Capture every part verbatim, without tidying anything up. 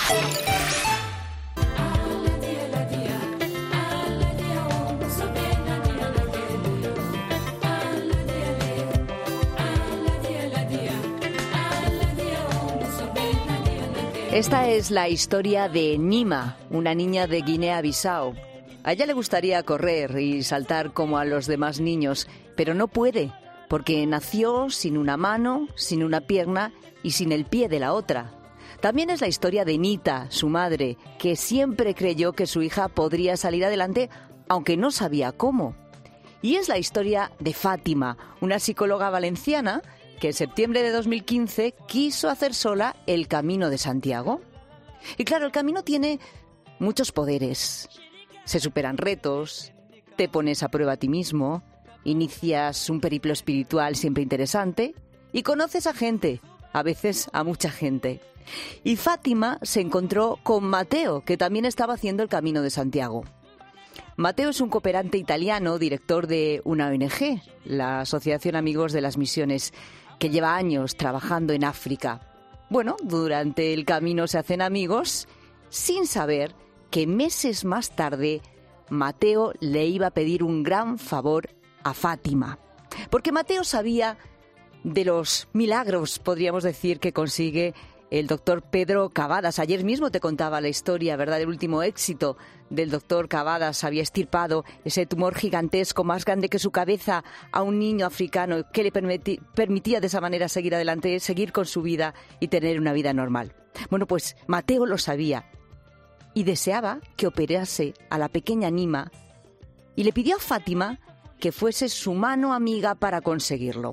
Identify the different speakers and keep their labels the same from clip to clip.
Speaker 1: Esta es la historia de Nima, una niña de Guinea-Bissau. A ella le gustaría correr y saltar como a los demás niños, pero no puede, porque nació sin una mano, sin una pierna y sin el pie de la otra. También es la historia de Nita, su madre, que siempre creyó que su hija podría salir adelante, aunque no sabía cómo. Y es la historia de Fátima, una psicóloga valenciana que en septiembre de dos mil quince quiso hacer sola el Camino de Santiago. Y claro, el camino tiene muchos poderes. Se superan retos, te pones a prueba a ti mismo, inicias un periplo espiritual siempre interesante y conoces a gente, a veces a mucha gente. Y Fátima se encontró con Mateo, que también estaba haciendo el Camino de Santiago. Mateo es un cooperante italiano, director de una O N Ge, la Asociación Amigos de las Misiones, que lleva años trabajando en África. Bueno, durante el camino se hacen amigos, sin saber que meses más tarde Mateo le iba a pedir un gran favor a Fátima. Porque Mateo sabía de los milagros, podríamos decir, que consigue el doctor Pedro Cavadas. Ayer mismo te contaba la historia, ¿verdad?, del último éxito del doctor Cavadas. Había extirpado ese tumor gigantesco, más grande que su cabeza, a un niño africano que le permití, permitía de esa manera seguir adelante, seguir con su vida y tener una vida normal. Bueno, pues Mateo lo sabía y deseaba que operase a la pequeña Nima y le pidió a Fátima que fuese su mano amiga para conseguirlo.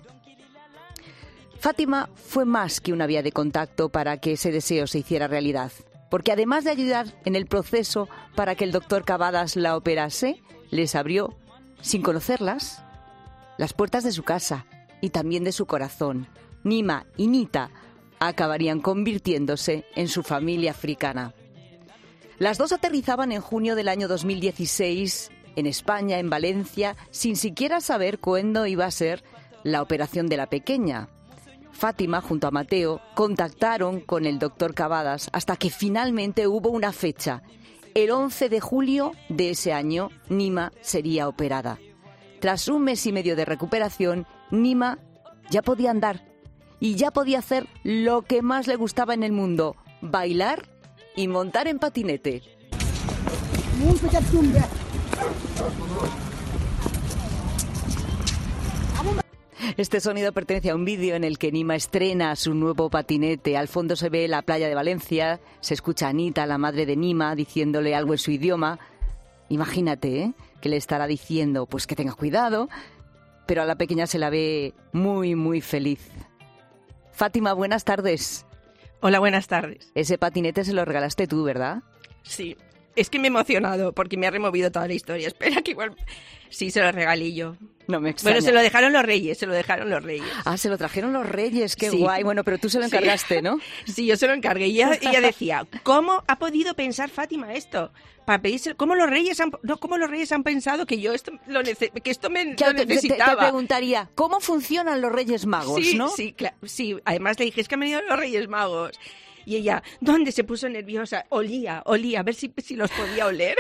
Speaker 1: Fátima fue más que una vía de contacto para que ese deseo se hiciera realidad, porque además de ayudar en el proceso para que el doctor Cavadas la operase, les abrió, sin conocerlas, las puertas de su casa y también de su corazón. Nima y Nita acabarían convirtiéndose en su familia africana. Las dos aterrizaban en junio del año dos mil dieciséis en España, en Valencia, sin siquiera saber cuándo iba a ser la operación de la pequeña. Fátima, junto a Mateo, contactaron con el doctor Cavadas hasta que finalmente hubo una fecha. El once de julio de ese año, Nima sería operada. Tras un mes y medio de recuperación, Nima ya podía andar y ya podía hacer lo que más le gustaba en el mundo: bailar y montar en patinete. Este sonido pertenece a un vídeo en el que Nima estrena su nuevo patinete. Al fondo se ve la playa de Valencia, se escucha a Anita, la madre de Nima, diciéndole algo en su idioma. Imagínate, ¿eh?, que le estará diciendo pues que tenga cuidado, pero a la pequeña se la ve muy, muy feliz. Fátima, buenas tardes.
Speaker 2: Hola, buenas tardes.
Speaker 1: Ese patinete se lo regalaste tú, ¿verdad?
Speaker 2: Sí. Es que me he emocionado porque me ha removido toda la historia. Espera, que igual... Sí, se lo regalé yo.
Speaker 1: No me extraña.
Speaker 2: Bueno, se lo dejaron los reyes, se lo dejaron los reyes.
Speaker 1: Ah, se lo trajeron los reyes, qué
Speaker 2: sí.
Speaker 1: guay. Bueno, pero tú se lo encargaste,
Speaker 2: sí.
Speaker 1: ¿no?
Speaker 2: Sí, yo se lo encargué. Y ella, ella decía, ¿cómo ha podido pensar Fátima esto? Para pedirse, ¿cómo los reyes han, no, cómo los reyes han pensado que yo esto lo, nece, que esto me
Speaker 1: claro,
Speaker 2: lo necesitaba?
Speaker 1: Te, te preguntaría, ¿cómo funcionan los Reyes Magos,
Speaker 2: sí,
Speaker 1: no?
Speaker 2: Sí, claro, sí. Además le dije, es que han venido los Reyes Magos. Y ella, ¿dónde se puso nerviosa? Olía, olía, a ver si, si los podía oler.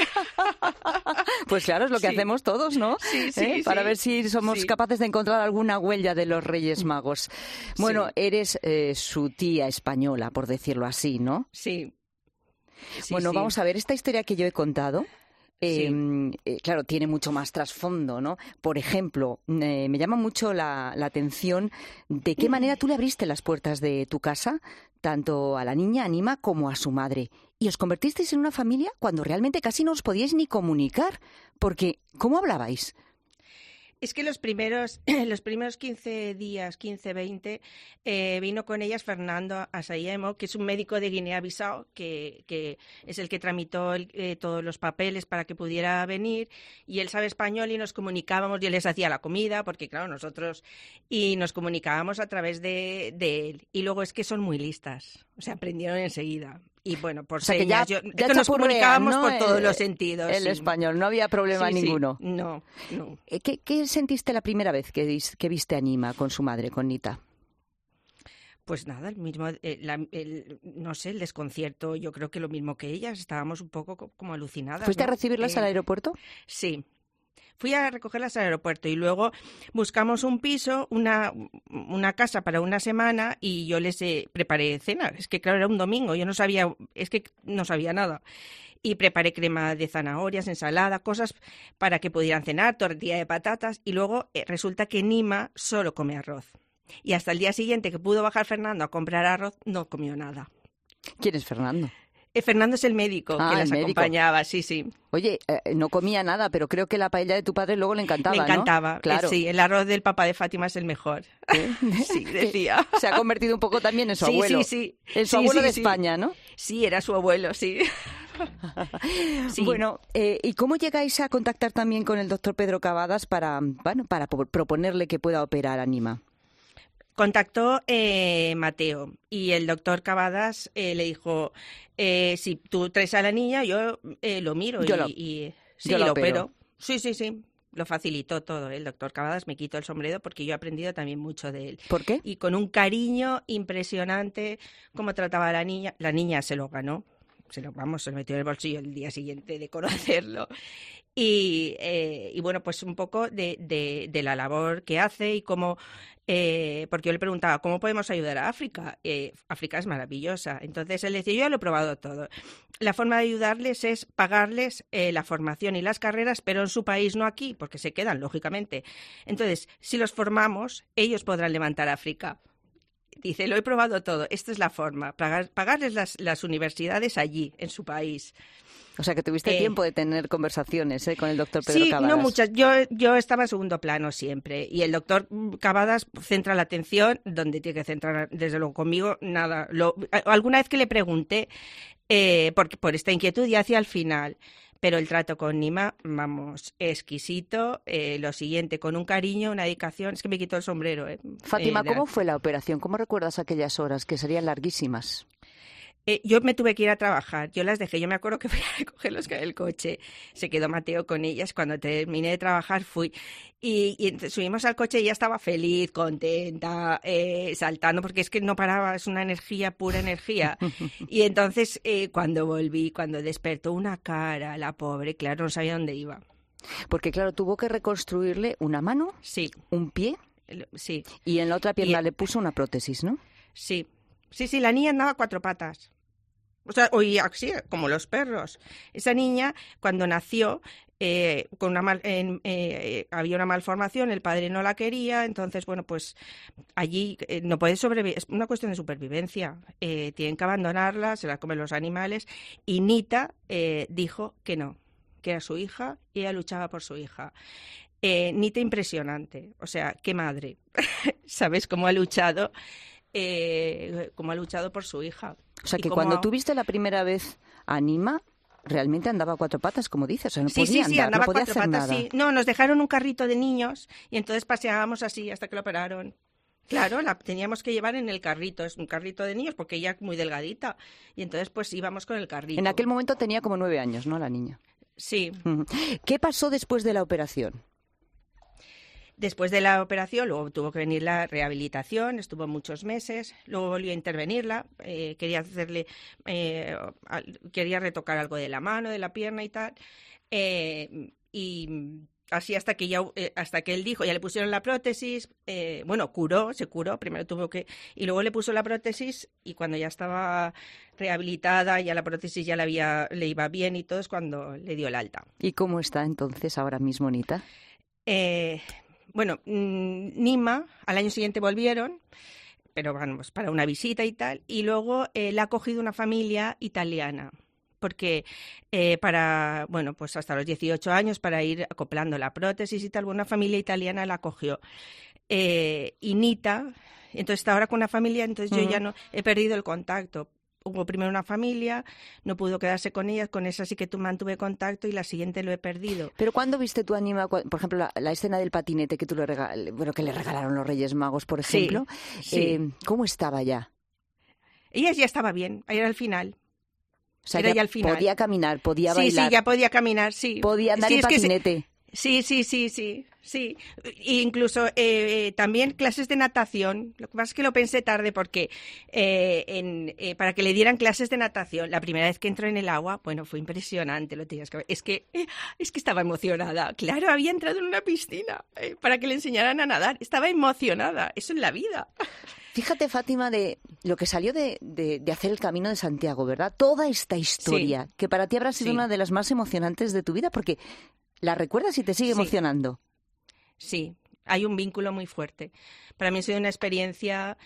Speaker 1: Pues claro, es lo que sí. hacemos todos, ¿no?
Speaker 2: Sí, sí,
Speaker 1: ¿Eh?
Speaker 2: sí.
Speaker 1: Para ver si somos
Speaker 2: sí.
Speaker 1: capaces de encontrar alguna huella de los Reyes Magos. Bueno, sí. eres eh, su tía española, por decirlo así, ¿no?
Speaker 2: Sí. sí
Speaker 1: bueno,
Speaker 2: sí.
Speaker 1: vamos a ver, esta historia que yo he contado... Eh,
Speaker 2: sí.
Speaker 1: eh, claro, tiene mucho más trasfondo, ¿no? Por ejemplo, eh, me llama mucho la, la atención de qué manera tú le abriste las puertas de tu casa, tanto a la niña, a Nima, como a su madre. Y os convertisteis en una familia cuando realmente casi no os podíais ni comunicar, porque ¿cómo hablabais?
Speaker 2: Es que los primeros, los primeros quince días, quince, veinte, eh, vino con ellas Fernando Asayemo, que es un médico de Guinea-Bissau, que, que es el que tramitó el, eh, todos los papeles para que pudiera venir, y él sabe español y nos comunicábamos, y él les hacía la comida, porque claro, nosotros, y nos comunicábamos a través de, de él. Y luego es que son muy listas, o sea, aprendieron enseguida. Y bueno, por
Speaker 1: o sea,
Speaker 2: señas,
Speaker 1: que ya,
Speaker 2: yo,
Speaker 1: ya
Speaker 2: que nos comunicábamos, ¿no?, por todos
Speaker 1: el,
Speaker 2: los sentidos.
Speaker 1: El
Speaker 2: sí.
Speaker 1: español, no había problema
Speaker 2: sí,
Speaker 1: ninguno.
Speaker 2: Sí. No, no.
Speaker 1: ¿Qué, ¿Qué sentiste la primera vez que, que viste a Nima con su madre, con Nita?
Speaker 2: Pues nada, el mismo, eh, la, el, no sé, el desconcierto, yo creo que lo mismo que ellas, estábamos un poco co- como alucinadas.
Speaker 1: ¿Fuiste
Speaker 2: ¿no?
Speaker 1: a recibirlas
Speaker 2: Eh,
Speaker 1: al aeropuerto?
Speaker 2: Sí. Fui a recogerlas al aeropuerto y luego buscamos un piso, una, una casa para una semana y yo les eh, preparé cena. Es que claro, era un domingo, yo no sabía, es que no sabía nada. Y preparé crema de zanahorias, ensalada, cosas para que pudieran cenar, tortilla de patatas y luego eh, resulta que Nima solo come arroz. Y hasta el día siguiente que pudo bajar Fernando a comprar arroz, no comió nada.
Speaker 1: ¿Quién es Fernando?
Speaker 2: Eh, Fernando es el médico
Speaker 1: Ah,
Speaker 2: que
Speaker 1: el
Speaker 2: las
Speaker 1: médico.
Speaker 2: acompañaba, sí, sí.
Speaker 1: Oye, eh, no comía nada, pero creo que la paella de tu padre luego le encantaba,
Speaker 2: Le encantaba,
Speaker 1: ¿no? Claro.
Speaker 2: eh, sí, el arroz del papá de Fátima es el mejor.
Speaker 1: ¿Eh?
Speaker 2: Sí, decía.
Speaker 1: Se ha convertido un poco también en su
Speaker 2: Sí,
Speaker 1: abuelo.
Speaker 2: sí, sí.
Speaker 1: En su
Speaker 2: Sí,
Speaker 1: abuelo
Speaker 2: sí,
Speaker 1: de
Speaker 2: sí.
Speaker 1: España, ¿no?
Speaker 2: Sí, era su abuelo, sí. Sí.
Speaker 1: Bueno, eh, ¿y cómo llegáis a contactar también con el doctor Pedro Cavadas para, bueno, para po- proponerle que pueda operar a Nima?
Speaker 2: Contactó eh, Mateo y el doctor Cavadas eh, le dijo, eh, si tú traes a la niña, yo eh, lo miro
Speaker 1: Yo
Speaker 2: y,
Speaker 1: lo-
Speaker 2: y- sí,
Speaker 1: yo la
Speaker 2: lo
Speaker 1: opero.
Speaker 2: opero. Sí, sí, sí, lo facilitó todo. El doctor Cavadas me quitó el sombrero porque yo he aprendido también mucho de él.
Speaker 1: ¿Por qué?
Speaker 2: Y con un cariño impresionante, cómo trataba a la niña. La niña se lo ganó, se lo, vamos, se lo metió en el bolsillo el día siguiente de conocerlo. Y, eh, y bueno, pues un poco de, de, de la labor que hace y cómo, eh, porque yo le preguntaba, ¿cómo podemos ayudar a África? Eh, África es maravillosa. Entonces él decía, yo ya lo he probado todo. La forma de ayudarles es pagarles eh, la formación y las carreras, pero en su país, no aquí, porque se quedan, lógicamente. Entonces, si los formamos, ellos podrán levantar África. Dice, lo he probado todo, esta es la forma, pagar, pagarles las, las universidades allí, en su país.
Speaker 1: O sea, que tuviste
Speaker 2: Eh,
Speaker 1: tiempo de tener conversaciones ¿eh? con el doctor Pedro
Speaker 2: Sí,
Speaker 1: Cavadas.
Speaker 2: no muchas. Yo, yo estaba en segundo plano siempre. Y el doctor Cavadas centra la atención donde tiene que centrar, desde luego conmigo, nada. Lo, alguna vez que le pregunté eh, por, por esta inquietud y hacia el final. Pero el trato con Nima, vamos, exquisito. Eh, lo siguiente, con un cariño, una dedicación. Es que me quitó el sombrero. Eh,
Speaker 1: Fátima,
Speaker 2: eh, de
Speaker 1: ¿cómo
Speaker 2: la-
Speaker 1: fue la operación? ¿Cómo recuerdas aquellas horas que serían larguísimas?
Speaker 2: Eh, yo me tuve que ir a trabajar, yo las dejé, yo me acuerdo que fui a recogerlos con el coche, se quedó Mateo con ellas, cuando terminé de trabajar fui y, y entonces subimos al coche y ella estaba feliz, contenta, eh, saltando, porque es que no paraba, es una energía, pura energía. Y entonces eh, cuando volví, cuando despertó una cara, la pobre, claro, no sabía dónde iba.
Speaker 1: Porque, claro, tuvo que reconstruirle una mano,
Speaker 2: Sí,
Speaker 1: un pie
Speaker 2: el- sí,
Speaker 1: y en la otra pierna
Speaker 2: Y-
Speaker 1: le puso una prótesis, ¿no?
Speaker 2: sí, sí, sí, la niña andaba a cuatro patas. O sea, oía así, como los perros. Esa niña, cuando nació, eh, con una mal, en, eh, había una malformación, el padre no la quería, entonces, bueno, pues allí eh, no puede sobrevivir, es una cuestión de supervivencia. Eh, tienen que abandonarla, se la comen los animales. Y Nita eh, dijo que no, que era su hija y ella luchaba por su hija. Eh, Nita impresionante, o sea, qué madre. ¿Sabes cómo ha luchado? Eh, cómo ha luchado por su hija.
Speaker 1: O sea,
Speaker 2: Y
Speaker 1: que
Speaker 2: cómo
Speaker 1: cuando
Speaker 2: ha-
Speaker 1: tú viste la primera vez a Nima, realmente andaba a cuatro patas, como dices. O sea, no
Speaker 2: Sí,
Speaker 1: podía
Speaker 2: sí, sí,
Speaker 1: andar,
Speaker 2: andaba
Speaker 1: no podía
Speaker 2: cuatro
Speaker 1: hacer
Speaker 2: patas,
Speaker 1: nada.
Speaker 2: sí. No, nos dejaron un carrito de niños y entonces paseábamos así hasta que lo operaron. Claro, la teníamos que llevar en el carrito, es un carrito de niños porque ella es muy delgadita y entonces pues íbamos con el carrito.
Speaker 1: En aquel momento tenía como nueve años, ¿no, la niña?
Speaker 2: Sí,
Speaker 1: Ujú. ¿Qué pasó después de la operación?
Speaker 2: después de la operación luego tuvo que venir la rehabilitación, estuvo muchos meses, luego volvió a intervenirla, eh, quería hacerle, eh, al- quería retocar algo de la mano, de la pierna y tal, eh, y así hasta que ya, eh, hasta que él dijo, ya le pusieron la prótesis, eh, bueno, curó, se curó, primero tuvo que, y luego le puso la prótesis y cuando ya estaba rehabilitada, ya la prótesis ya le había, le iba bien y todo es cuando le dio el alta.
Speaker 1: ¿Y cómo está entonces ahora mismo, Nita?
Speaker 2: Eh, bueno, mm, Nima, al año siguiente volvieron, pero vamos, para una visita y tal, y luego eh, la ha cogido una familia italiana, porque eh, para, bueno, pues hasta los dieciocho años, para ir acoplando la prótesis y tal, una familia italiana la cogió. Eh, y Nita, entonces está ahora con una familia, entonces yo
Speaker 1: Ujú.
Speaker 2: ya no he perdido el contacto. Hubo primero una familia, no pudo quedarse con ella, con esa sí que tú mantuve contacto y la siguiente lo he perdido.
Speaker 1: Pero ¿cuándo viste tú a Nima, cua- por ejemplo, la, la escena del patinete que tú le regal, bueno, que le regalaron los Reyes Magos, por
Speaker 2: Sí,
Speaker 1: ejemplo?
Speaker 2: sí.
Speaker 1: Eh, ¿Cómo estaba ya?
Speaker 2: Ella ya estaba bien, era al final.
Speaker 1: O sea,
Speaker 2: Era
Speaker 1: ya
Speaker 2: ya al final.
Speaker 1: podía caminar, podía
Speaker 2: Sí,
Speaker 1: bailar,
Speaker 2: sí, ya podía caminar, sí.
Speaker 1: podía andar
Speaker 2: Sí,
Speaker 1: en
Speaker 2: es que se-
Speaker 1: patinete.
Speaker 2: Sí, sí, sí, sí, sí. E incluso eh, también clases de natación. Lo que pasa es que lo pensé tarde porque eh, en, eh, para que le dieran clases de natación, la primera vez que entró en el agua, bueno, fue impresionante, lo tenías que ver. Es que, eh, es que estaba emocionada. Claro, había entrado en una piscina eh, para que le enseñaran a nadar. Estaba emocionada. Eso en la vida.
Speaker 1: Fíjate, Fátima, de lo que salió de, de, de hacer el Camino de Santiago, ¿verdad? Toda esta historia, sí. que para ti habrá sido sí. una de las más emocionantes de tu vida, porque ¿la recuerdas y te sigue sí. emocionando?
Speaker 2: Sí, hay un vínculo muy fuerte. Para mí ha sido una experiencia,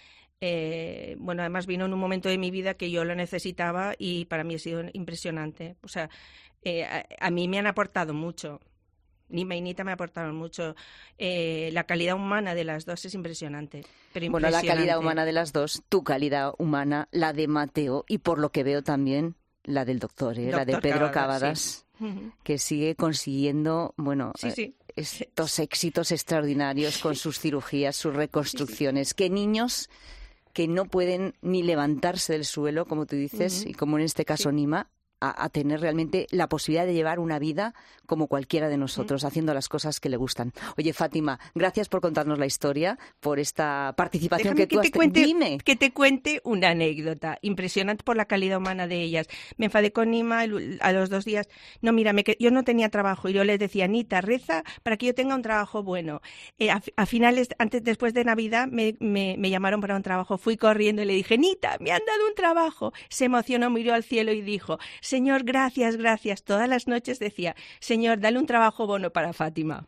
Speaker 2: eh, bueno, además vino en un momento de mi vida que yo lo necesitaba y para mí ha sido impresionante. O sea, eh, a, a mí me han aportado mucho. Nima y Nita me aportaron mucho. Eh, la calidad humana de las dos es impresionante, pero impresionante.
Speaker 1: Bueno, la calidad humana de las dos, tu calidad humana, la de Mateo y por lo que veo también la del doctor, ¿eh? doctor la de Pedro Cavadas, Cavadas sí. uh-huh. que sigue consiguiendo, bueno,
Speaker 2: sí, sí.
Speaker 1: Eh, estos éxitos extraordinarios con sus cirugías, sus reconstrucciones. Sí, sí. Que niños que no pueden ni levantarse del suelo, como tú dices, uh-huh. y como en este caso sí. Nima, A, a tener realmente la posibilidad de llevar una vida como cualquiera de nosotros, mm. haciendo las cosas que le gustan. Oye, Fátima, gracias por contarnos la historia, por esta participación
Speaker 2: Déjame
Speaker 1: que tú
Speaker 2: que
Speaker 1: has
Speaker 2: te cuente,
Speaker 1: Dime.
Speaker 2: Que te cuente una anécdota impresionante por la calidad humana de ellas. Me enfadé con Nima a los dos días. No, mira, me, yo no tenía trabajo y yo les decía, Nita, reza para que yo tenga un trabajo bueno. Eh, a, a finales, antes, después de Navidad, me, me, me llamaron para un trabajo. Fui corriendo y le dije, Nita, me han dado un trabajo. Se emocionó, miró al cielo y dijo, Señor, gracias, gracias. Todas las noches decía, Señor, dale un trabajo bueno para Fátima.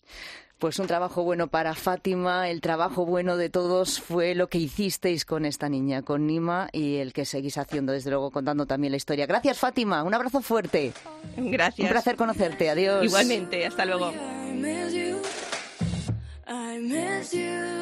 Speaker 1: Pues un trabajo bueno para Fátima, el trabajo bueno de todos fue lo que hicisteis con esta niña, con Nima, y el que seguís haciendo, desde luego, contando también la historia. Gracias, Fátima, un abrazo fuerte.
Speaker 2: Gracias.
Speaker 1: Un placer conocerte, adiós.
Speaker 2: Igualmente, hasta luego.
Speaker 3: I miss you. I miss you.